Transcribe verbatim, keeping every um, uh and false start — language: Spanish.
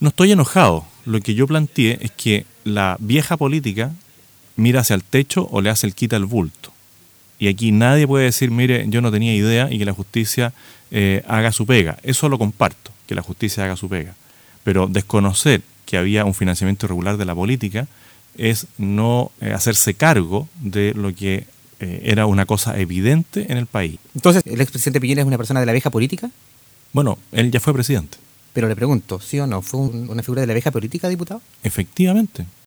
No estoy enojado. Lo que yo planteé es que la vieja política mira hacia el techo o le hace el quita al bulto. Y aquí nadie puede decir, mire, yo no tenía idea y que la justicia eh, haga su pega. Eso lo comparto, que la justicia haga su pega. Pero desconocer que había un financiamiento irregular de la política es no eh, hacerse cargo de lo que eh, era una cosa evidente en el país. Entonces, ¿el expresidente Piñera es una persona de la vieja política? Bueno, él ya fue presidente. Pero le pregunto, ¿sí o no? ¿Fue un, una figura de la vieja política, diputado? Efectivamente.